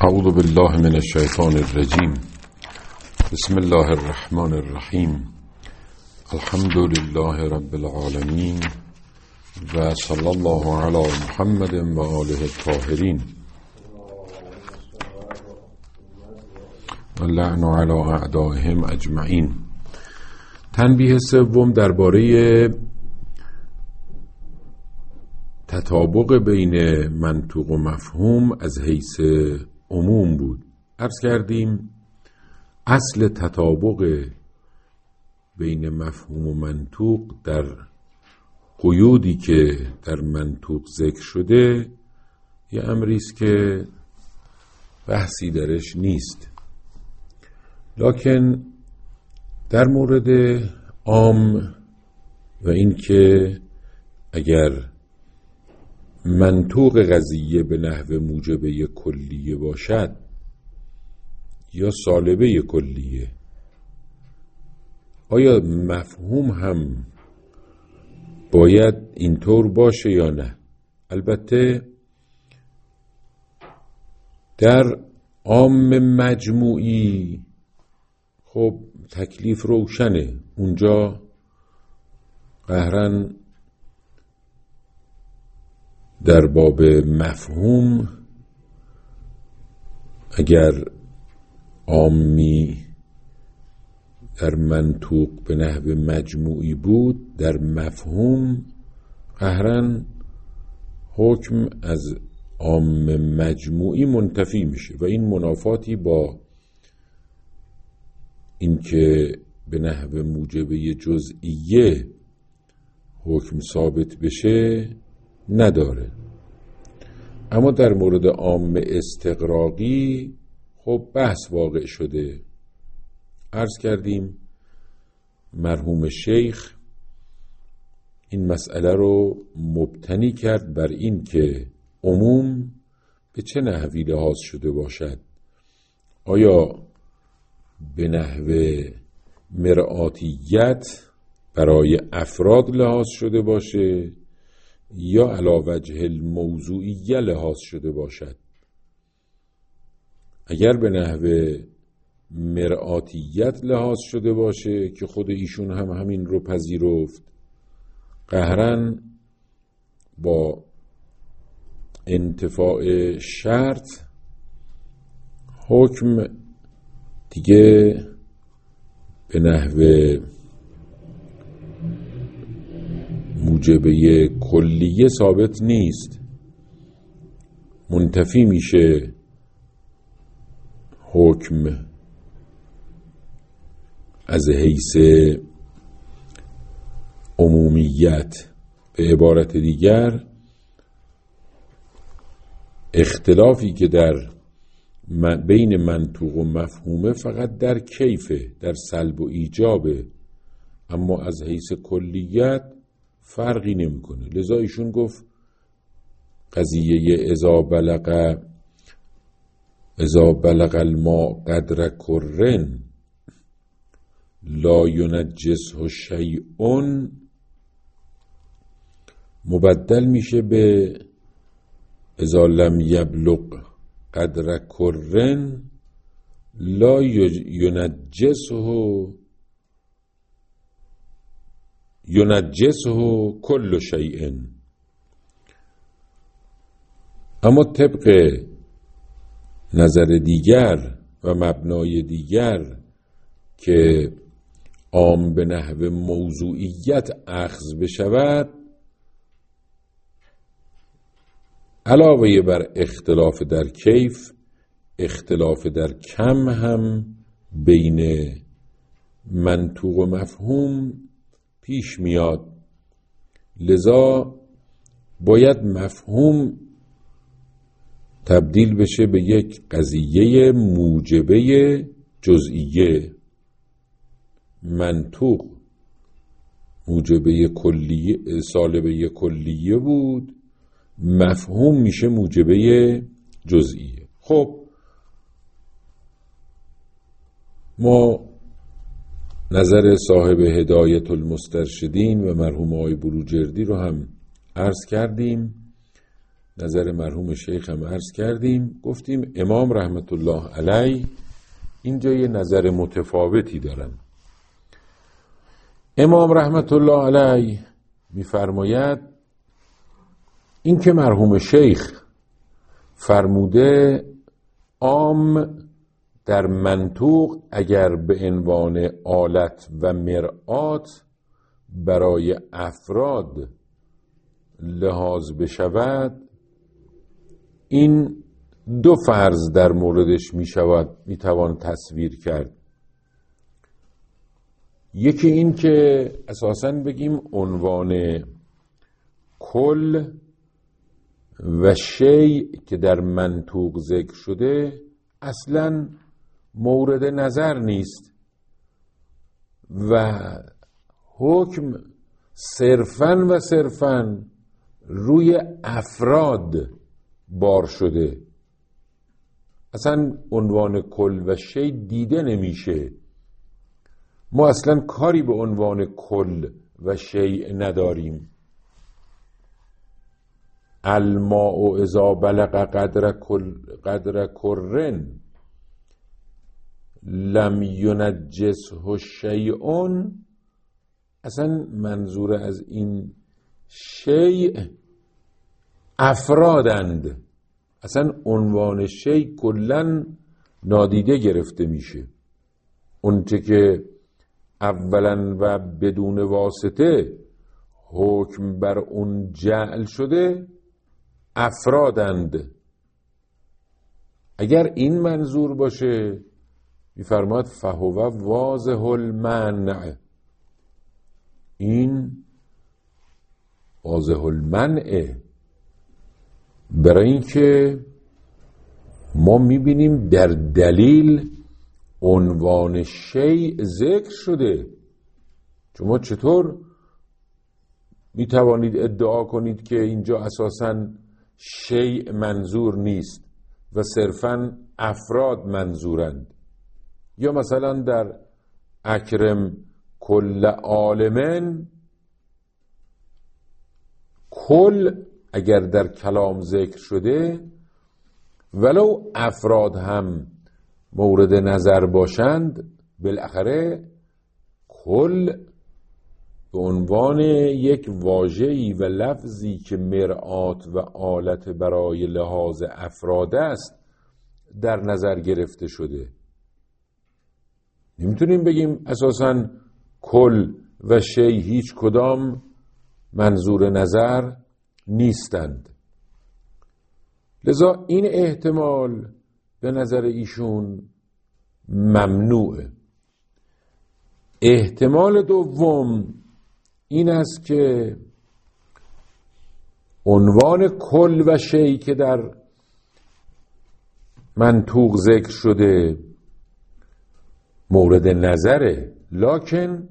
اعوذ بالله من الشیطان الرجیم. بسم الله الرحمن الرحیم. الحمد لله رب العالمین و صلی الله علی محمد و آله الطاهرین و لعن علی اعدائهم اجمعین. تنبیه سوم درباره تطابق بین منطوق و مفهوم از حیث عموم بود. عرض کردیم اصل تطابق بین مفهوم و منطوق در قیودی که در منطوق ذکر شده یه امری است که بحثی درش نیست، لکن در مورد عام و این که اگر منطوق قضیه به نحو موجبه کلیه باشد یا سالبه کلیه، آیا مفهوم هم باید اینطور باشه یا نه؟ البته در عام مجموعی خب تکلیف روشنه، اونجا قهرن در باب مفهوم اگر عامی در منطوق به نحو مجموعی بود، در مفهوم قهرن حکم از عام مجموعی منتفی میشه و این منافاتی با اینکه به نحو موجبه جزئیه حکم ثابت بشه نداره. اما در مورد عام استغراقی خب بحث واقع شده. عرض کردیم مرحوم شیخ این مسئله رو مبتنی کرد بر این که عموم به چه نحوی لحاظ شده باشد، آیا به نحو مرآتیت برای افراد لحاظ شده باشه یا علی وجه الموضوعیه لحاظ شده باشد. اگر به نحو مرآتیت لحاظ شده باشه که خود ایشون هم همین رو پذیرفت، قهرن با انتفاع شرط حکم دیگه به نحو موجبه کلیه ثابت نیست، منتفی میشه حکم از حیث عمومیت. به عبارت دیگر اختلافی که در بین منطوق و مفهومه فقط در کیفه، در سلب و ایجابه، اما از حیث کلیت فرقی نمیکنه. لذا ایشون گفت قضیه اذا بلغ الماء قدر کرن لا ینجسه شیء مبدل میشه به اذا لم یبلغ قدر کرن لا ینجسه کل شیء. اما طبق نظر دیگر و مبنای دیگر که عام به نحو موضوعیت اخذ بشود، علاوه بر اختلاف در کیف، اختلاف در کم هم بین منطوق و مفهوم پیش میاد. لذا باید مفهوم تبدیل بشه به یک قضیه موجبه جزئیه، منطوق موجبه کلیه سالبه کلیه بود، مفهوم میشه موجبه جزئیه. خب ما نظر صاحب هدایت المسترشدین و مرحوم آقای بروجردی رو هم عرض کردیم نظر مرحوم شیخ هم عرض کردیم، گفتیم امام رحمت الله علیه اینجا یه نظر متفاوتی دارن. امام رحمت الله علیه میفرماید این که مرحوم شیخ فرموده عام در منطوق اگر به عنوان آلت و مرآت برای افراد لحاظ بشود، این دو فرض در موردش میتوان تصویر کرد. یکی این که اساساً بگیم عنوان کل و شیء که در منطوق ذکر شده اصلاً مورد نظر نیست و حکم صرفاً روی افراد بار شده. اصلا عنوان کل و شیء دیده نمیشه. ما اصلا کاری به عنوان کل و شیء نداریم. الماء اذا بلغ قدر کرن لم ینجسه شیء، اصلا منظور از این شیء افرادند. اصلا عنوان شیء کلن نادیده گرفته میشه. اونچه که اولا و بدون واسطه حکم بر اون جعل شده افرادند. اگر این منظور باشه میفرماد فهو واضح المنع، این واضح المنع، برای اینکه ما میبینیم در دلیل عنوان شیء ذکر شده. شما چطور میتوانید ادعا کنید که اینجا اساساً شیء منظور نیست و صرفاً افراد منظورند؟ یا مثلا در اکرم کل عالمن، کل اگر در کلام ذکر شده ولو افراد هم مورد نظر باشند، بالاخره کل به عنوان یک واژه‌ای و لفظی که مرآت و آلت برای لحاظ افراد است در نظر گرفته شده. نمیتونیم بگیم اساساً کل و شیء هیچ کدام منظور نظر نیستند. لذا این احتمال به نظر ایشون ممنوعه. احتمال دوم این است که عنوان کل و شیء که در منطوق ذکر شده مورد نظره، لکن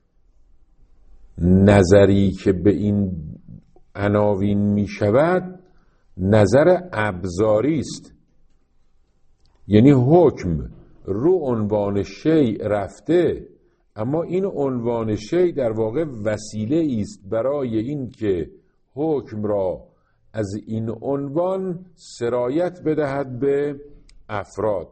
نظری که به این عناوین می شود نظر ابزاری است. یعنی حکم رو عنوان شیء رفته، اما این عنوان شیء در واقع وسیله است برای این که حکم را از این عنوان سرایت بدهد به افراد.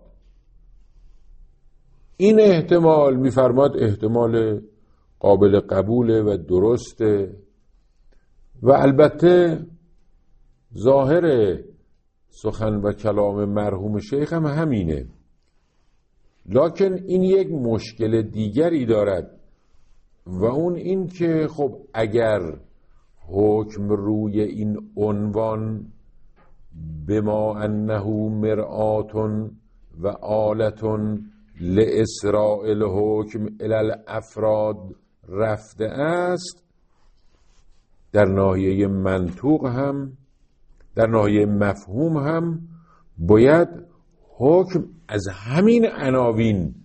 این احتمال می‌فرماد احتمال قابل قبوله و درسته و البته ظاهر سخن و کلام مرحوم شیخ هم همینه. لکن این یک مشکل دیگری دارد و اون این که خب اگر حکم روی این عنوان بما انه مرآت و آلت لاسراء الحکم الی الافراد رفته است، در ناحیه منطوق هم در ناحیه مفهوم هم باید حکم از همین عناوین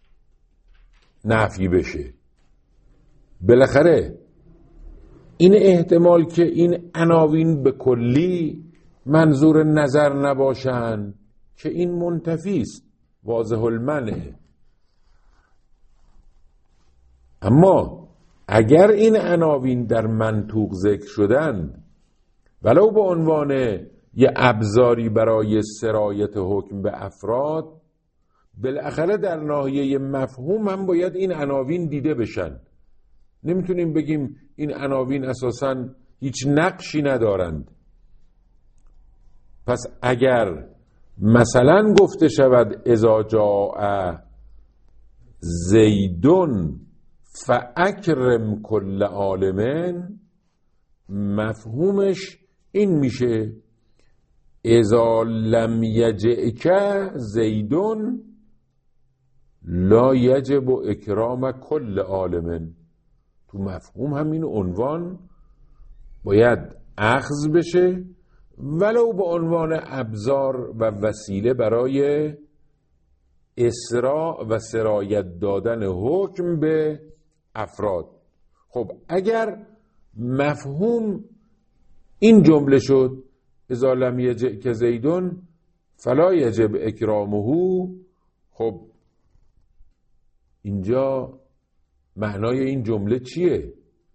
نفی بشه. بالاخره این احتمال که این عناوین به کلی منظور نظر نباشند که این منتفی است، واضح المنع. اما اگر این عناوین در منطوق ذکر شدند ولو به عنوان یه ابزاری برای سرایت حکم به افراد، بالاخره در ناحیه مفهوم هم باید این عناوین دیده بشن. نمیتونیم بگیم این عناوین اساساً هیچ نقشی ندارند. پس اگر مثلا گفته شود اذا جاء زیدون فاکرم کل عالم، مفهومش این میشه اذا لم یجئک زیدون لا یجب اکرام کل عالم. تو مفهوم همین عنوان باید اخذ بشه، ولو به عنوان ابزار و وسیله برای اسراء و سرایت دادن حکم به افراد. خب اگر مفهوم این جمله شد اذا لم یجئک زیدون فلا یجب اکرامه، خب اینجا معنای این جمله چیه؟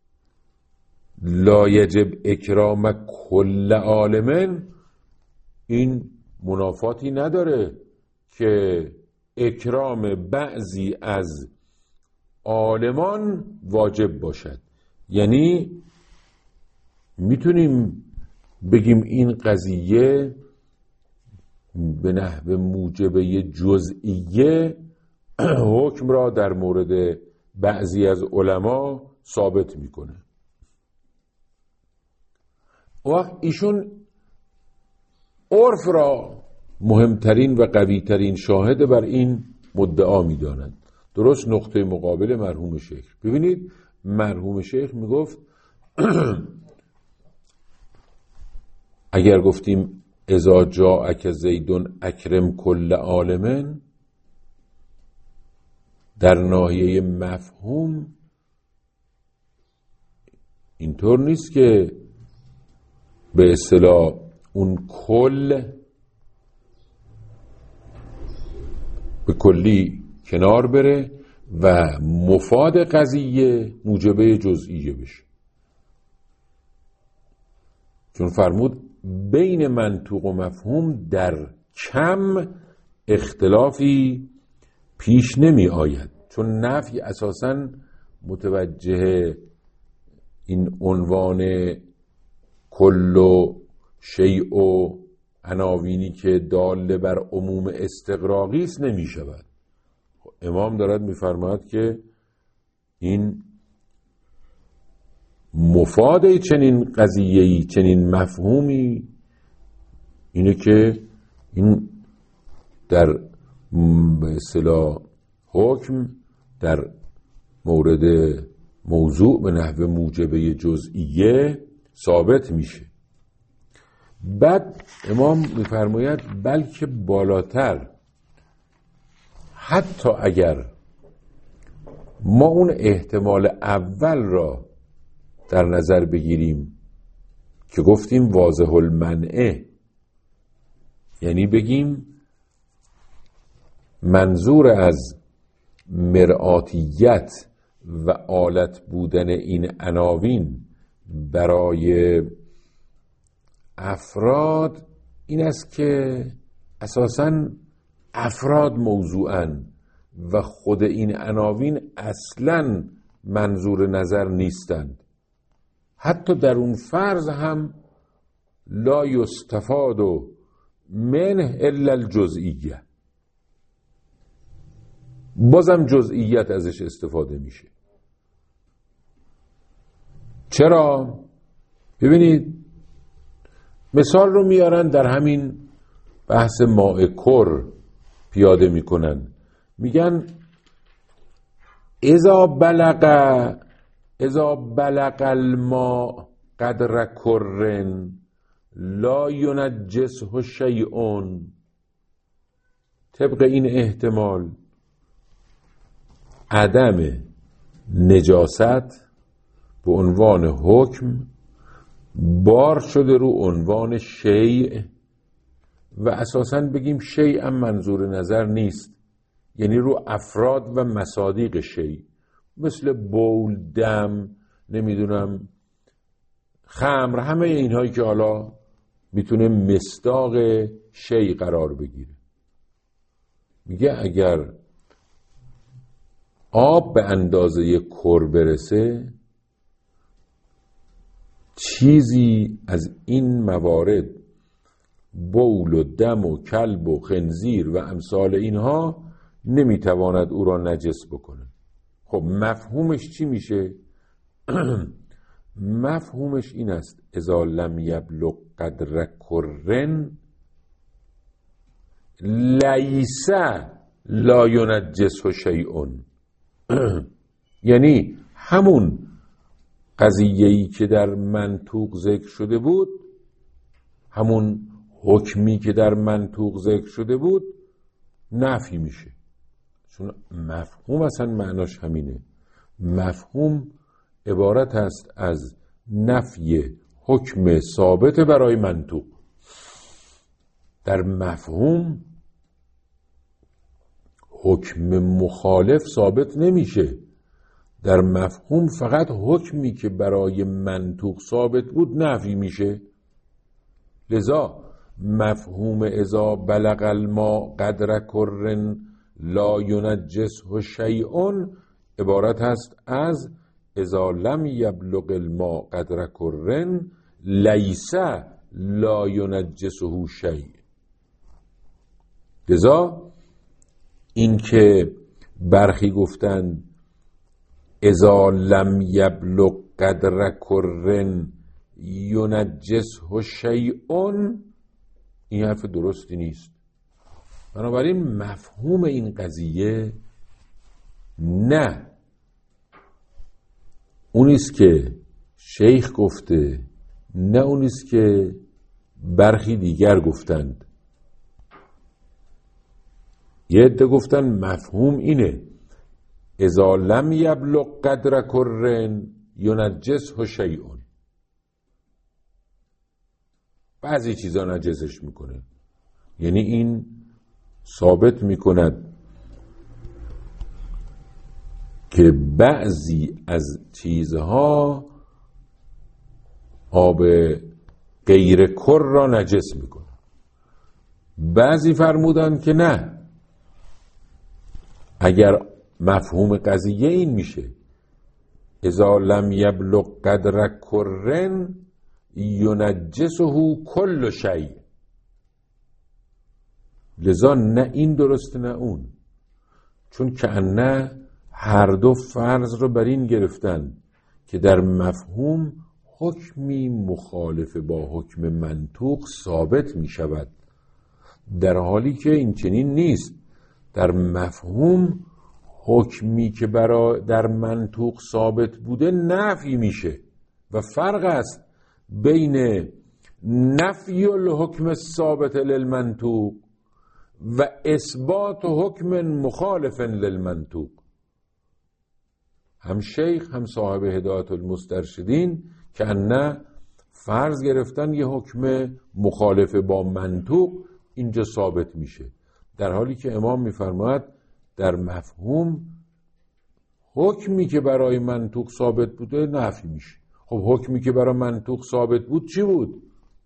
لا یجب اکرام کل عالم، این منافاتی نداره که اکرام بعضی از عالمان واجب باشد. یعنی میتونیم بگیم این قضیه به نحو موجبه جزئیه حکم را در مورد بعضی از علما ثابت میکنه. وقت ایشون عرف را مهمترین و قویترین شاهد بر این مدعا میدانند. درست نقطه مقابل مرحوم شیخ. ببینید مرحوم شیخ میگفت اگر گفتیم اذا جاءک زیدون اکرم کل عالم، در ناحیه مفهوم اینطور نیست که به اصطلاح اون کل به کلی کنار بره و مفاد قضیه موجبه جزئیه بشه. چون فرمود بین منطوق و مفهوم در کم اختلافی پیش نمی آید، چون نفی اساساً متوجه این عنوان کل و شیء و عناوینی که داله بر عموم استغراقی است نمی شود. امام دارد می فرماید که این مفاد چنین قضیه‌ای، چنین مفهومی اینه که این در به اصطلاح حکم در مورد موضوع به نحو موجبه جزئیه ثابت میشه. بعد امام میفرماید بلکه بالاتر، حتی اگر ما اون احتمال اول را در نظر بگیریم که گفتیم واضح المنعه، یعنی بگیم منظور از مرآتیت و آلت بودن این عناوین برای افراد این است که اساساً افراد موضوعاً و خود این عناوین اصلاً منظور نظر نیستند. حتی در اون فرض هم لا یستفاد منه الا الجزئیه، بازم جزئیت ازش استفاده میشه. چرا؟ ببینید مثال رو میارن در همین بحث ماء کر پیاده میکنن، میگن اذا بلغ الماء قدر کرن لا ینجسه شیء. طبق این احتمال عدم نجاست به عنوان حکم بار شده رو عنوان شیء و اساساً بگیم شیء هم منظور نظر نیست، یعنی رو افراد و مصادیق شیء، مثل بول، دم، نمیدونم خمر، همه اینهایی که حالا میتونه مصداق شی قرار بگیره. میگه اگر آب به اندازه کر برسه، چیزی از این موارد، بول و دم و کلب و خنزیر و امثال اینها، نمیتواند او را نجس بکنه. خب مفهومش چی میشه؟ مفهومش این است: اذا لم یبلغ قدر کرن لیس لا ینجسه شیء. یعنی همون قضیه‌ای که در منطوق ذکر شده بود، همون حکمی که در منطوق ذکر شده بود، نفی میشه. چون مفهوم اصلا معناش همینه. مفهوم عبارت است از نفی حکم ثابت برای منطوق. در مفهوم حکم مخالف ثابت نمیشه. در مفهوم فقط حکمی که برای منطوق ثابت بود نفی میشه. لذا مفهوم اذا بلغ الماء قدر کرن لا ینجسه شیء عبارت است از اذا لم یبلغ الماء قدر کرن لیس لا ینجسه شیء. لذا این که برخی گفتند اذا لم یبلغ قدر کرن ینجسه شیء، این حرف درستی نیست. بنابراین مفهوم این قضیه نه اونیست که شیخ گفته، نه اونیست که برخی دیگر گفتند. یه عده گفتن مفهوم اینه: اذا لم یبلغ قدر کرن ینجسه شیء. بعضی چیزا نجسش میکنه. یعنی این ثابت میکند که بعضی از چیزها آب غیر کر را نجس میکنه. بعضی فرمودن که نه، اگر مفهوم قضیه این میشه اذا لم یبلغ قدر کرن ینجسه کل شیء، لذا نه این درست نه اون. چون کأنه هر دو فرض رو بر این گرفتن که در مفهوم حکمی مخالف با حکم منطوق ثابت می شود، در حالی که این چنین نیست. در مفهوم حکمی که در منطوق ثابت بوده نفی میشه و فرق است بین نفی الحکم ثابت للمنطوق و اثبات حکم مخالف للمنطوق. هم شیخ هم صاحب هدایت المسترشدین که نه فرض گرفتن یه حکم مخالف با منطوق اینجا ثابت میشه، در حالی که امام میفرماید در مفهوم حکمی که برای منطوق ثابت بوده نفی میشه. خب حکمی که برای منطوق ثابت بود چی بود؟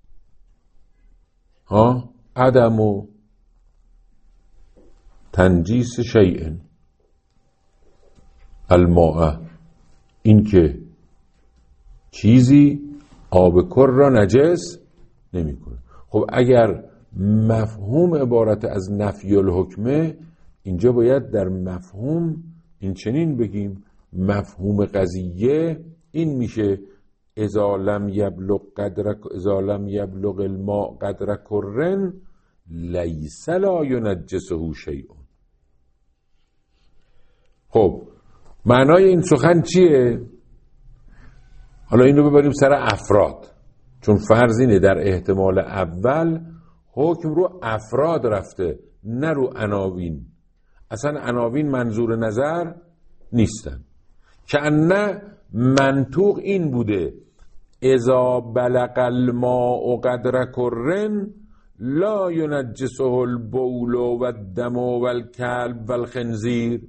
عدم و تنجیس شیء الماء، این که چیزی آب کر را نجس نمی کنه. خب اگر مفهوم عبارت از نفی الحکمه، اینجا باید در مفهوم این چنین بگیم: مفهوم قضیه این میشه اذا لم یبلغ الماء قدر کرن لیس لا ینجسه شیء. خب معنای این سخن چیه؟ حالا این رو ببریم سر افراد، چون فرض اینه در احتمال اول حکم رو افراد رفته نه رو عناوین. اصلا عناوین منظور نظر نیستن. کأنه منطوق این بوده اذا بلغ الماء قدر کرن لا ینجسه البول و الدم و الکلب و الخنزیر،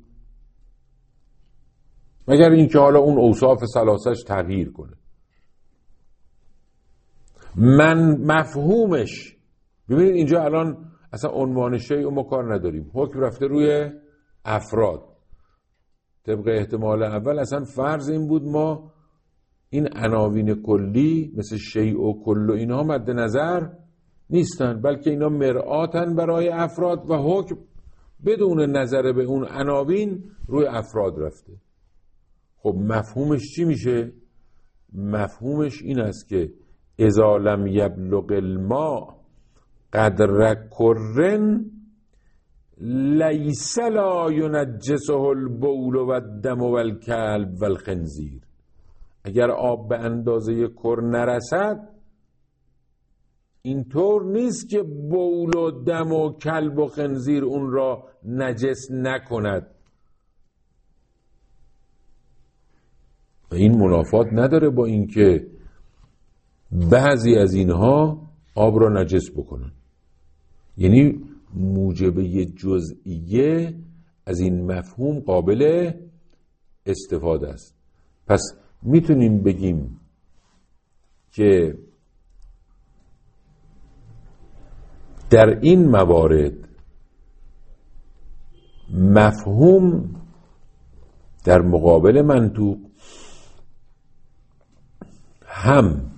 مگر اینکه حالا اون اوصاف ثلاثش تغییر کنه. مفهومش، ببینید اینجا الان اصلا عنوان شیء ما کار نداریم، حکم رفته روی افراد. طبق احتمال اول اصلا فرض این بود ما این عناوین کلی مثل شیء و کل و اینها مد نظر نیستن، بلکه اینا مرآتن برای افراد و حکم بدون نظر به اون عناوین روی افراد رفته. خب مفهومش چی میشه؟ مفهومش این است که اذا لم یبلغ الماء قدر کرن لیس لا ینجسه البول و الدم و الکلب و الخنزیر. اگر آب به اندازه کر نرسد اینطور نیست که بول و دم و کلب و خنزیر اون را نجس نکند. و این منافات نداره با اینکه بعضی از اینها آب را نجس بکنن. یعنی موجبه جزئیه از این مفهوم قابل استفاده است. پس میتونیم بگیم که در این موارد مفهوم در مقابل منطوق هم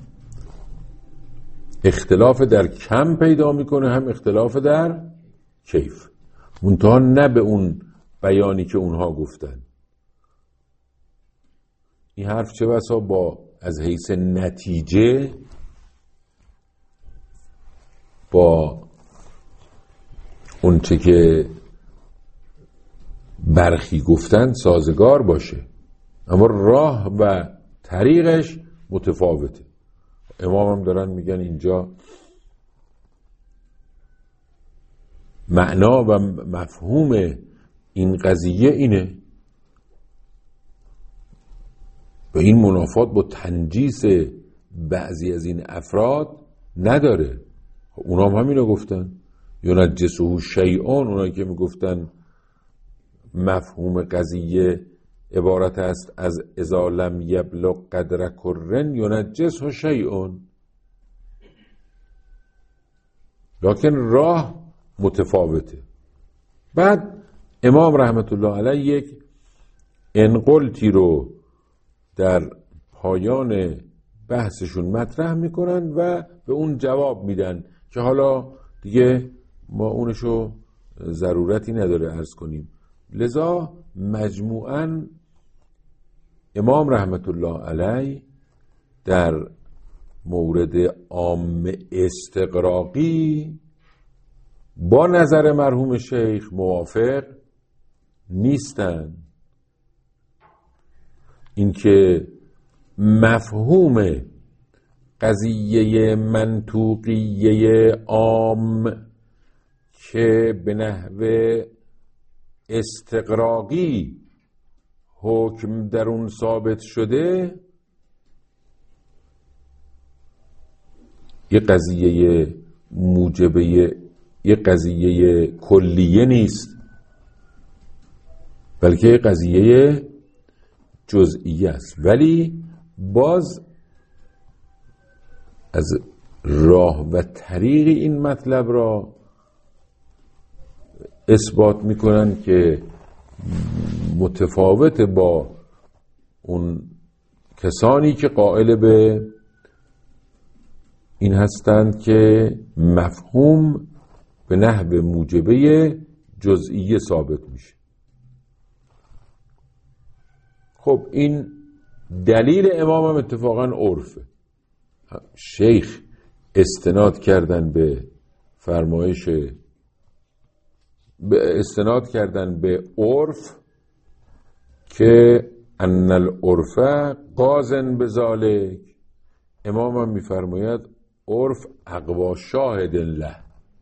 اختلاف در کم پیدا میکنه هم اختلاف در کیف، منتها نه به اون بیانی که اونها گفتن. این حرف چه بسا با از حیث نتیجه با اون چه که برخی گفتن سازگار باشه، اما راه و طریقش متفاوته. امام هم دارن میگن اینجا معنا و مفهوم این قضیه اینه و این منافات با تنجیس بعضی از این افراد نداره. اونا هم همینو گفتن، ینجسه شیئون. اونایی که میگفتن مفهوم قضیه عبارت است از اذا لم یبلغ قدر کرن ینجسه شیئون، لکن راه متفاوته. بعد امام رحمت الله علیه یک انقلتی رو در پایان بحثشون مطرح میکنن و به اون جواب میدن که حالا دیگه ما اونشو ضرورتی نداره عرض کنیم. لذا مجموعاً امام رحمت الله علیه در مورد عام استقراقی با نظر مرحوم شیخ موافق نیستن. اینکه مفهوم قضیه منطوقیه عام که به نحو استقراقی حکم در اون ثابت شده یه قضیه موجبه، یه قضیه کلیه نیست، بلکه یه قضیه جزئیه است. ولی باز از راه و طریق این مطلب را اثبات میکنن که متفاوت با اون کسانی که قائل به این هستند که مفهوم به نحو موجبه جزئیه ثابت میشه. خب این دلیل امام هم اتفاقا عرفه. شیخ استناد کردن به فرمایش، استناد کردن به عرف که ان العرف قاضن بذالک. امام هم میفرماید عرف اقوا شاهد له.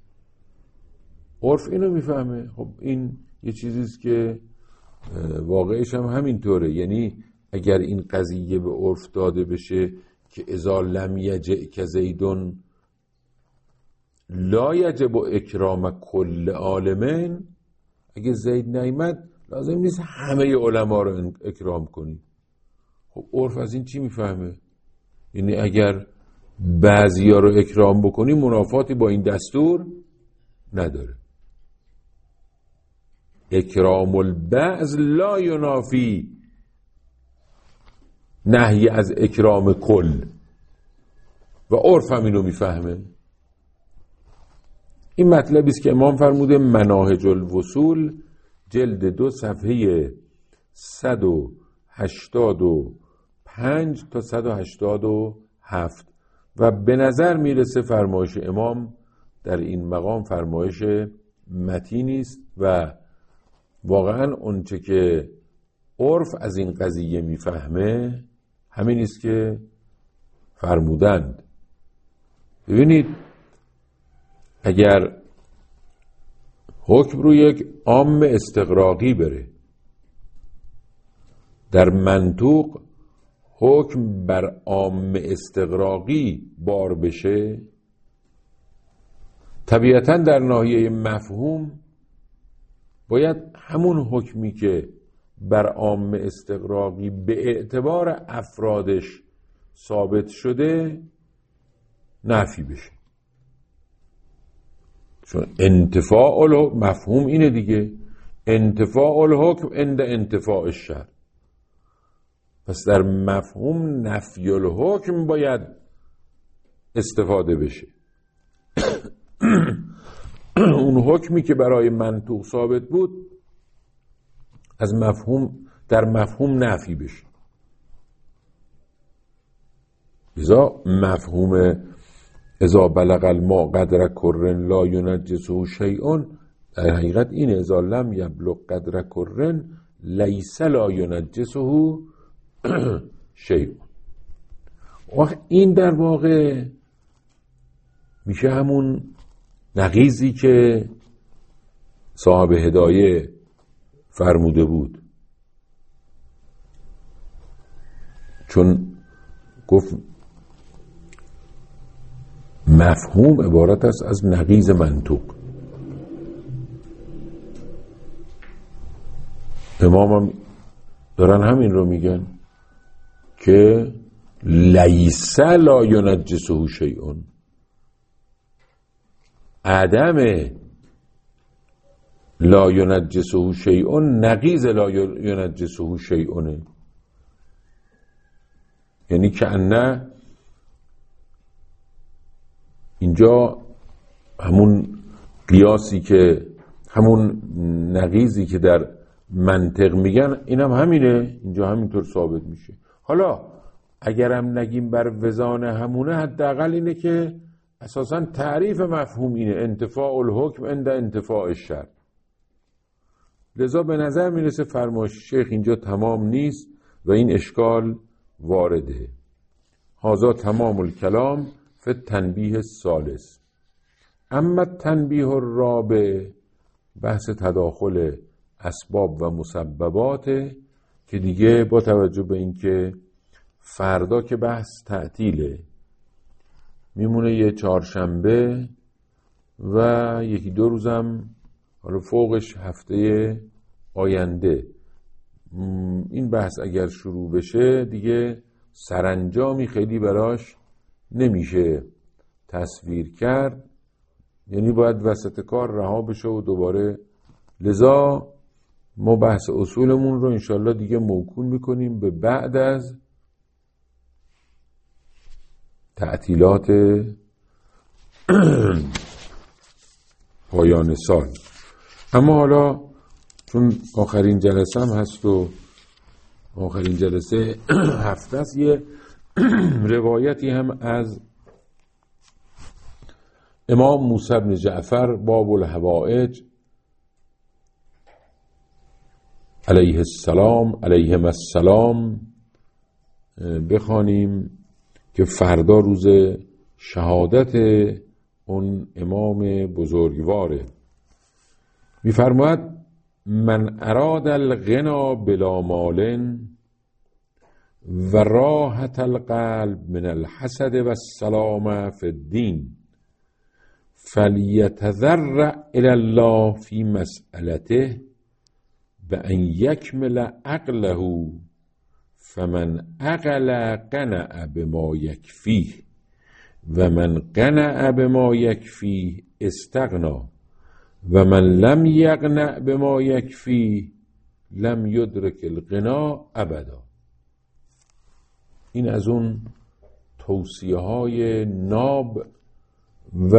عرف اینو میفهمه. خب این یه چیزیست که واقعش هم همینطوره. یعنی اگر این قضیه به عرف داده بشه که اذا لم یجئ زیدون لا یجب اکرام کل عالمین، اگه زید نیامد لازم نیست همه علما رو اکرام کنی. خب عرف از این چی میفهمه؟ یعنی اگر بعضیا رو اکرام بکنی منافاتی با این دستور نداره. اکرام البعض لا ینافی نهی از اکرام کل و عرف هم اینو میفهمه. این مطلبی است که امام فرموده مناهج الوصول جلد 2 صفحه 185 تا 187 و به نظر میرسه فرمایش امام در این مقام فرمایش متینی است و واقعا اونچه که عرف از این قضیه میفهمه همین است که فرمودند. ببینید اگر حکم رو یک عام استغراقی بره، در منطوق حکم بر عام استغراقی بار بشه، طبیعتاً در ناحیه مفهوم باید همون حکمی که بر عام استغراقی به اعتبار افرادش ثابت شده نفی بشه، چون انتفاع مفهوم اینه دیگه، انتفاع الحکم عند انتفاع الشرع. پس در مفهوم نفی الحکم باید استفاده بشه. اون حکمی که برای منطوق ثابت بود از مفهوم در مفهوم نفی بشه. لذا مفهوم اذا بلغ الماء قدر کر لا ینجسه شیء در حقیقت اینه، اذا لم یبلغ قدر کر لیس لا ینجسه شیء. این در واقع میشه همون نقیضی که صاحب هدایه فرموده بود، چون گفت مفهوم عبارت است از نقیض منطوق. امام هم دارن همین رو میگن که لیس لا ینجسه شیء، عدم لا ینجسه شیء نقیض لا ینجسه شیء، یعنی که نه اینجا همون قیاسی که همون نقیضی که در منطق میگن اینم همینه، اینجا همینطور ثابت میشه. حالا اگرم نگیم بر وزان همونه، حداقل اینه که اساساً تعریف مفهوم اینه، انتفاع الحکم عند انتفاع الشرع. لذا به نظر میرسه فرمایش شیخ اینجا تمام نیست و این اشکال وارده. هذا تمام الکلام فی التنبیه الثالث. اما التنبیه الرابع بحث تداخل اسباب و مسببات، که دیگه با توجه به اینکه فردا که بحث تعطیله میمونه یه چهارشنبه و یکی دو روزم حالا فوقش هفته آینده، این بحث اگر شروع بشه دیگه سرانجامی خیلی براش نمیشه تصویر کرد، یعنی باید وسط کار رها بشه و دوباره. لذا ما بحث اصولمون رو انشالله دیگه موکول میکنیم به بعد از تعطیلات پایان سال. اما حالا چون آخرین جلسه هم هست و آخرین جلسه هفته است، یه روایتی هم از امام موسی بن جعفر باب الحوائج علیه السلام علیهم السلام بخوانیم که فردا روز شهادت اون امام بزرگواره. می‌فرماید من اراد الغنا بلا مال و راحت القلب من الحسد و السلام فی الدین فلیتضرع الی الله فی مسئلته بأن یکمل عقله فمن عقل قنع بما یکفیه و من قنع بما یکفی استغنا و من لم یقنع بما یکفی لم یدرک الغنا ابدا. این از اون توصیه های ناب و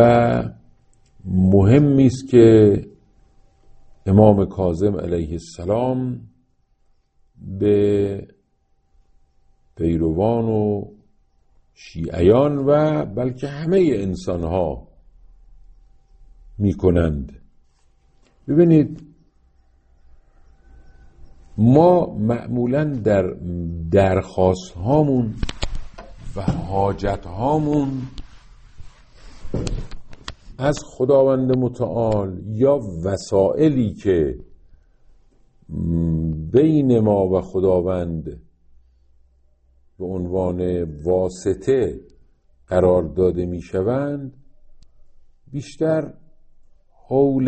مهمی است که امام کاظم علیه السلام به پیروان و شیعیان و بلکه همه انسان ها می کنند. ببینید ما معمولاً در درخواست هامون و حاجت هامون از خداوند متعال یا وسائلی که بین ما و خداوند به عنوان واسطه قرار داده می شوند بیشتر حول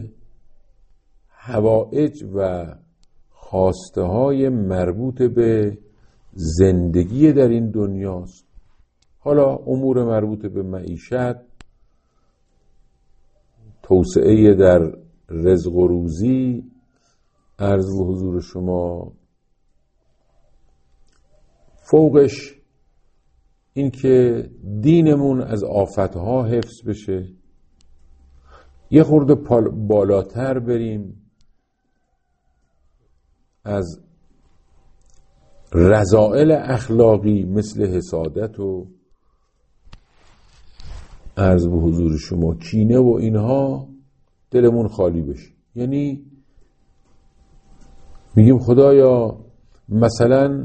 حوائج و خواسته های مربوط به زندگی در این دنیاست. حالا امور مربوط به معیشت، توسعه در رزق و روزی، عرض به حضور شما، فوقش این که دینمون از آفتها حفظ بشه، یه خورده بالاتر بریم از رذائل اخلاقی مثل حسادت و عرض به حضور شما کینه و اینها دلمون خالی بشه. یعنی میگیم خدایا مثلا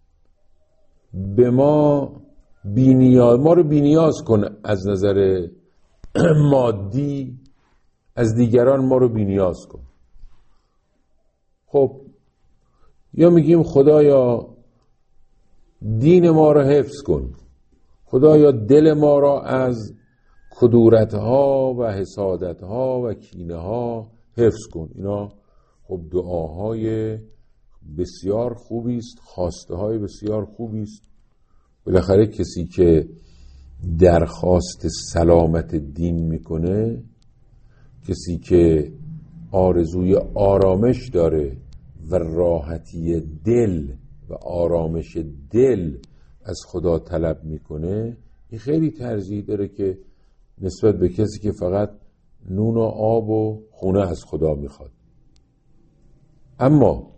به ما رو بی‌نیاز کن از نظر مادی، از دیگران ما رو بی‌نیاز کن. خب یا میگیم خدایا دین ما رو حفظ کن، خدایا دل ما را از کدورتها و حسادتها و کینه ها حفظ کن. اینا خب دعاهای بسیار خوبی است، خواسته های بسیار خوبی است. بالاخره کسی که درخواست سلامت دین میکنه، کسی که آرزوی آرامش داره و راحتی دل و آرامش دل از خدا طلب میکنه، این خیلی ترجیح داره که نسبت به کسی که فقط نون و آب و خونه از خدا میخواد. اما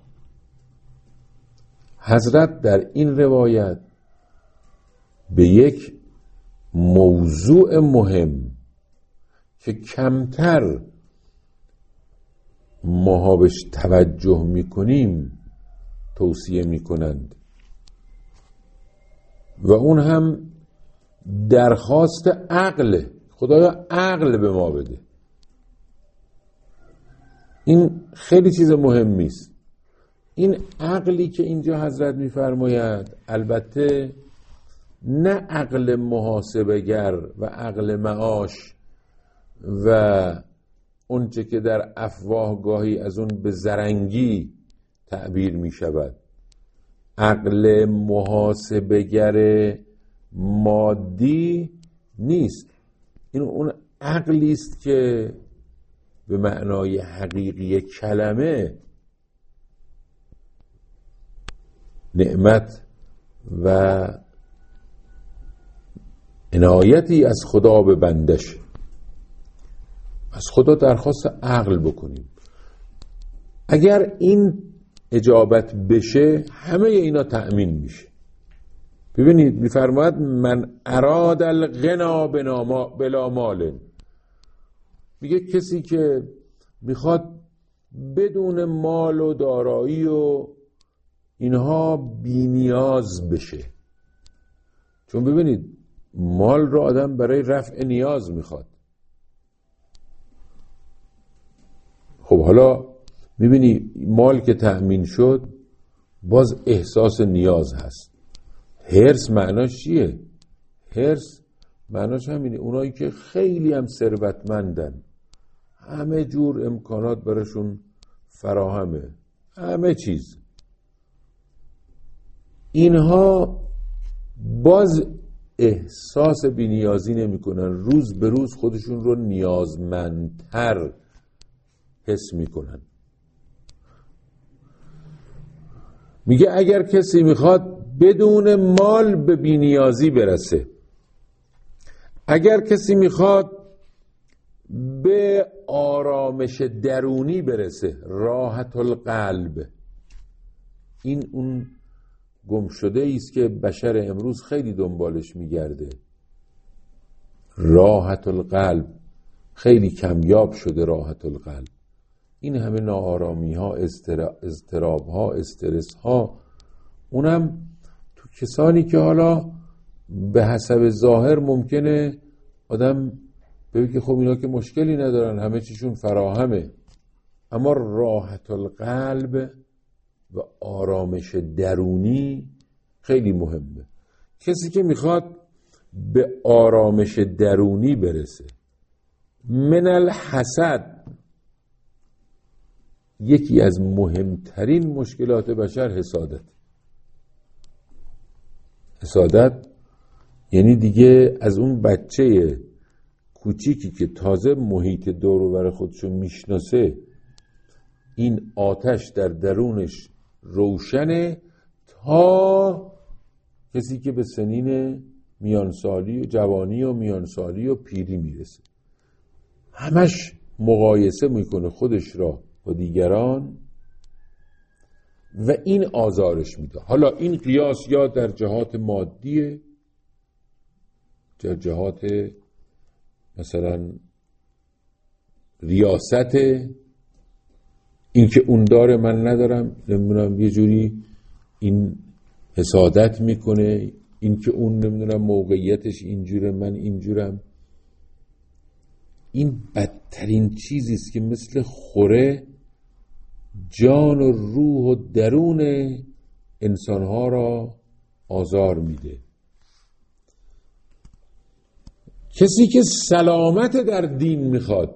حضرت در این روایت به یک موضوع مهم که کمتر ماها بهش توجه میکنیم توصیه میکنند و اون هم درخواست عقل. خدایا عقل به ما بده. این خیلی چیز مهمی است. این عقلی که اینجا حضرت میفرماید البته نه عقل محاسبه‌گر و عقل معاش و اونچه که در افواه گاهی از اون به زرنگی تعبیر می شود، عقل محاسبه‌گر مادی نیست. این اون عقلی است که به معنای حقیقی کلمه نعمت و عنایتی از خدا به بندش. از خدا درخواست عقل بکنیم. اگر این اجابت بشه همه اینا تأمین میشه. ببینید میفرماید من اراد الغنا بلا مال، میگه کسی که میخواد بدون مال و دارایی و اینها بی‌نیاز بشه. چون ببینید مال رو آدم برای رفع نیاز میخواد. خب حالا میبینی مال که تأمین شد باز احساس نیاز هست. حرص معناش چیه؟ حرص معناش همینه. اونایی که خیلی هم ثروتمندن، همه جور امکانات براشون فراهمه، همه چیز، اینها باز احساس بی‌نیازی نمی‌کنن، روز به روز خودشون رو نیازمندتر حس می‌کنن. میگه اگر کسی میخواد بدون مال به بی‌نیازی برسه، اگر کسی میخواد به آرامش درونی برسه، راحت القلب، این اون گم شده ایست که بشر امروز خیلی دنبالش میگرده. راحت القلب خیلی کمیاب شده. راحت القلب، این همه ناآرامی ها، اضطراب ها، استرس ها، اونم تو کسانی که حالا به حسب ظاهر ممکنه آدم بگه که خب اینا که مشکلی ندارن، همه چیشون فراهمه، اما راحت القلب و آرامش درونی خیلی مهمه. کسی که میخواد به آرامش درونی برسه، من الحسد، یکی از مهمترین مشکلات بشر حسادت یعنی دیگه از اون بچه کوچیکی که تازه محیط دور و بر خودشو میشناسه، این آتش در درونش روشنه، تا کسی که به سنین میانسالی و جوانی و میانسالی و پیری میرسه، همش مقایسه میکنه خودش را با دیگران و این آزارش میده. حالا این قیاس یا در جهات مادیه، در جهات مثلا ریاست، این که اون داره من ندارم، نمیدونم یه جوری این حسادت میکنه، این که اون نمیدونم موقعیتش اینجوره من اینجورم. این بدترین چیزیست که مثل خوره جان و روح و درون انسانها را آزار میده. کسی که سلامت در دین میخواد،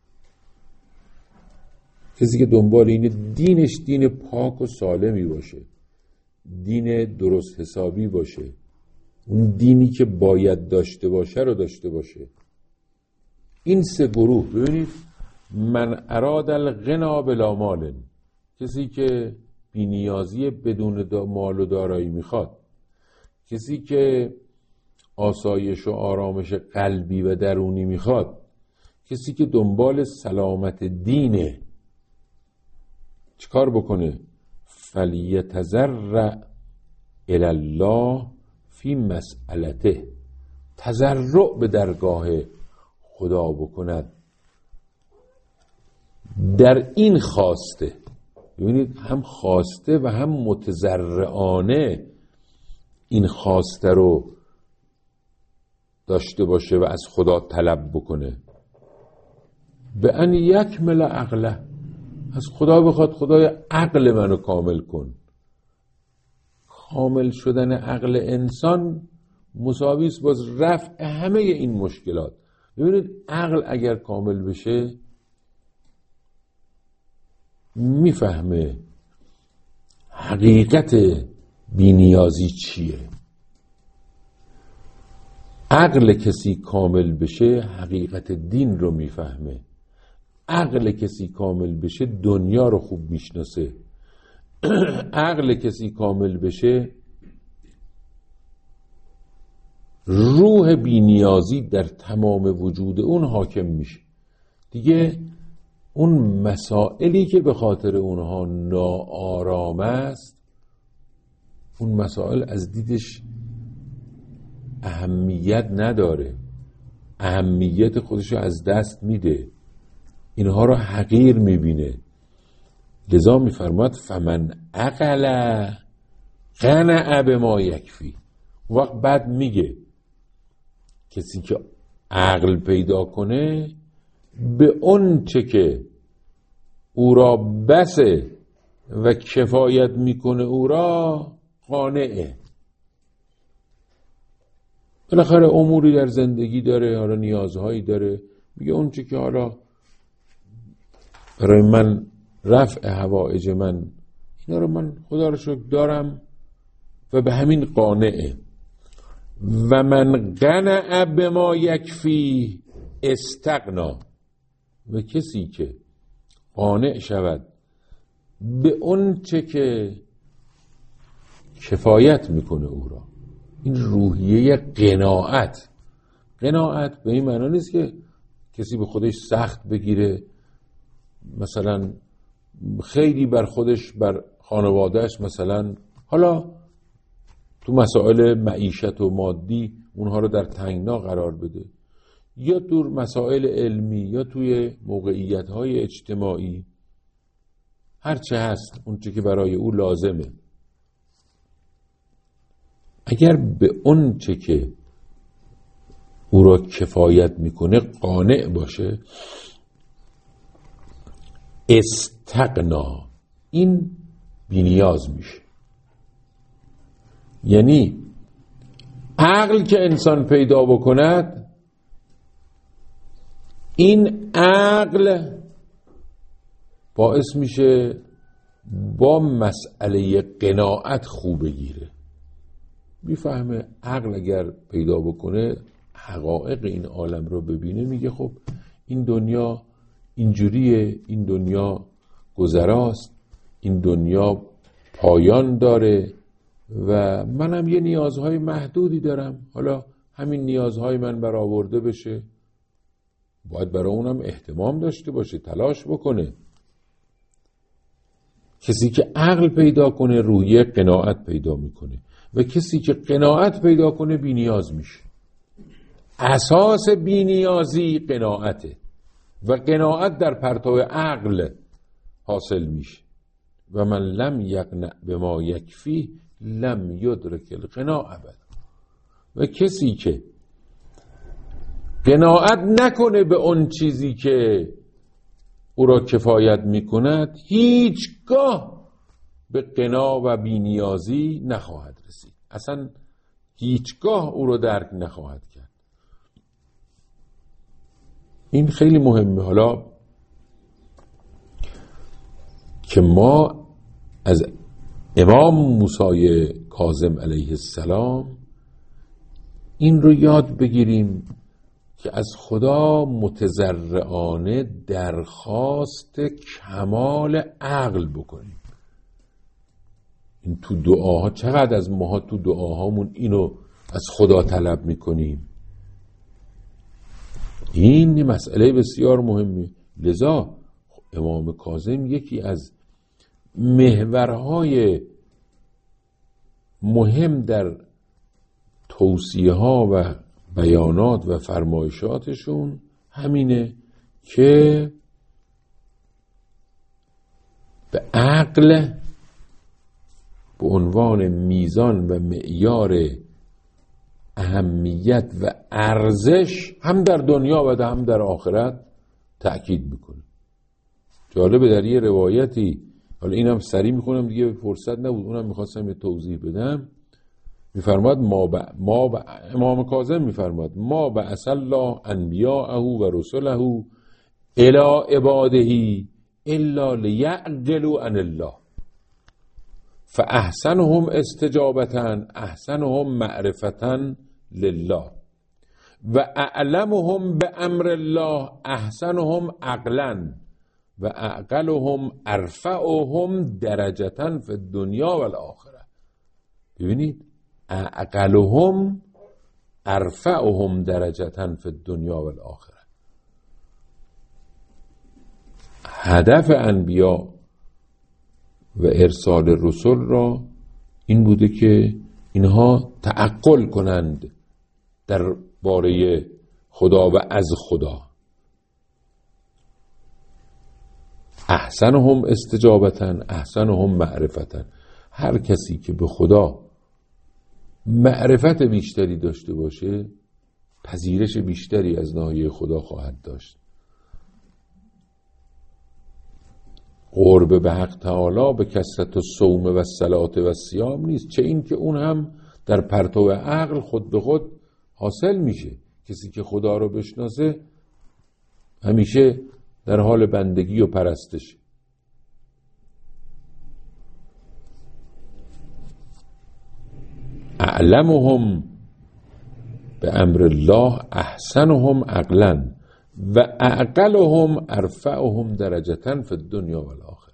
کسی که دنبال اینه دینش دین پاک و سالمی باشه، دین درست حسابی باشه، اون دینی که باید داشته باشه رو داشته باشه. این سه گروه، ببینید، من اراد الغنا بلا مال، کسی که بی‌نیازی بدون مال و دارایی میخواد، کسی که آسایش و آرامش قلبی و درونی میخواد، کسی که دنبال سلامت دینه، چیکار بکنه؟ فلیتضرع الی الله فی مسئلته، تضرع به درگاه خدا بکند در این خواسته. ببینید، هم خواسته و هم متضرعانه این خواسته رو داشته باشه و از خدا طلب بکنه. به ان یکمل عقله، از خدا بخواد خدای عقل منو کامل کن. کامل شدن عقل انسان مساوی است با رفع همه این مشکلات. ببینید، عقل اگر کامل بشه میفهمه حقیقت بی‌نیازی چیه. عقل کسی کامل بشه حقیقت دین رو میفهمه. عقل کسی کامل بشه دنیا رو خوب میشناسه. عقل کسی کامل بشه روح بی‌نیازی در تمام وجود اون حاکم میشه. دیگه اون مسائلی که به خاطر اونها ناآرام است، اون مسائل از دیدش اهمیت نداره، اهمیت خودشو از دست میده، اینها رو حقیر میبینه. لذا میفرماد فمن عقل قنع بما یکفی. وقت بعد میگه کسی که عقل پیدا کنه به اون چه که او را بسه و کفایت میکنه او را قانعه. بالاخره اموری در زندگی داره، حالا نیازهایی داره، میگه اون چه که حالا برای من رفع حوائج من، اینا رو من خدا رو شکر دارم و به همین قانعه. و من قنع بما یکفی استغنا، و کسی که قانع شود به اون چه که کفایت میکنه او را. این روحیه قناعت. قناعت به این معنی نیست که کسی به خودش سخت بگیره، مثلا خیلی بر خودش، بر خانوادهش، مثلا حالا تو مسائل معیشت و مادی اونها رو در تنگنا قرار بده، یا تو مسائل علمی یا توی موقعیت‌های اجتماعی، هر چه هست اون چه که برای او لازمه، اگر به اون چه که او را کفایت میکنه قانع باشه، استغنا، این بی‌نیاز میشه. یعنی عقل که انسان پیدا بکند، این عقل باعث میشه با مسئله قناعت خوب بگیره. میفهمه عقل اگر پیدا بکنه، حقایق این عالم رو ببینه، میگه خب این دنیا اینجوریه، این دنیا گذراست، این دنیا پایان داره و منم یه نیازهای محدودی دارم، حالا همین نیازهای من برآورده بشه، باید برای اونم اهتمام داشته باشه، تلاش بکنه. کسی که عقل پیدا کنه روحیه قناعت پیدا میکنه، و کسی که قناعت پیدا کنه بی‌نیاز میشه. اساس بی‌نیازی قناعته و قناعت در پرتو عقل حاصل میشه. و من لم یقنع بما یکفی لم یدرک القناع ابدا. و کسی که قناعت نکنه به اون چیزی که او را کفایت میکند، هیچگاه به قنا و بی‌نیازی نخواهد رسید، اصلا هیچگاه او را درک نخواهد کرد. این خیلی مهمه. حالا که ما از امام موسی کاظم علیه السلام این رو یاد بگیریم که از خدا متضرعانه درخواست کمال عقل بکنیم. این تو دعاها، چقدر از ماها تو دعاهامون اینو از خدا طلب میکنیم. این مسئله بسیار مهمه. لذا امام کاظم یکی از محورهای مهم در توصیه ها و بیانات و فرمایشاتشون همینه که به عقل به عنوان میزان و معیار اهمیت و ارزش هم در دنیا و هم در آخرت تأکید میکنه. جالبه در یه روایتی، حالا اینم سریع میخونم دیگه فرصت نبود، اونم میخواستم یه توضیح بدم. میفرماد امام کاظم میفرماد ما بعث الله انبیاءه و رسله الی عباده الا لیعقلوا عن الله فاحسنهم استجابة احسنهم معرفة لله و اعلمهم بامر الله احسنهم عقلا و اعقلهم ارفعهم درجة فی الدنیا و الاخره. ببینید، اعقلهم ارفعهم درجة فی الدنیا و الاخره. هدف انبیا و ارسال رسول را این بوده که اینها تعقل کنند در باره خدا و از خدا. احسنهم استجابة احسنهم معرفة. هر کسی که به خدا معرفت بیشتری داشته باشه، پذیرش بیشتری از ناحیه خدا خواهد داشت. قرب به حق تعالی به کثرت الصوم و الصلاة و الصیام نیست، چه این که اون هم در پرتو عقل خود به خود حاصل میشه. کسی که خدا رو بشناسه همیشه در حال بندگی و پرستش. اعلمهم به امر الله احسنهم عقلا و اعقلهم ارفعهم درجة فی الدنیا و الاخره.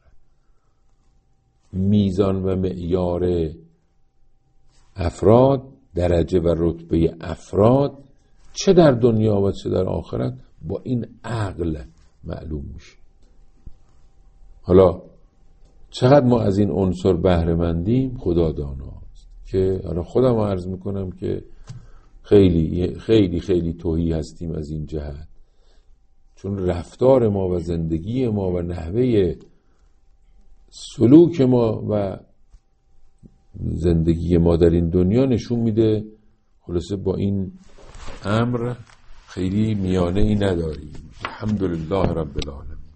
میزان و معیار افراد، درجه و رتبه افراد چه در دنیا و چه در آخرت با این عقل معلوم میشه. حالا چقدر ما از این عنصر بهره مندیم خدا داناست، که حالا خودم عرض میکنم که خیلی خیلی خیلی تهی هستیم از این جهت، چون رفتار ما و زندگی ما و نحوه سلوک ما و زندگی ما در این دنیا نشون میده خلاصه با این امر خیلی میانه ای نداریم. الحمدلله رب العالمین.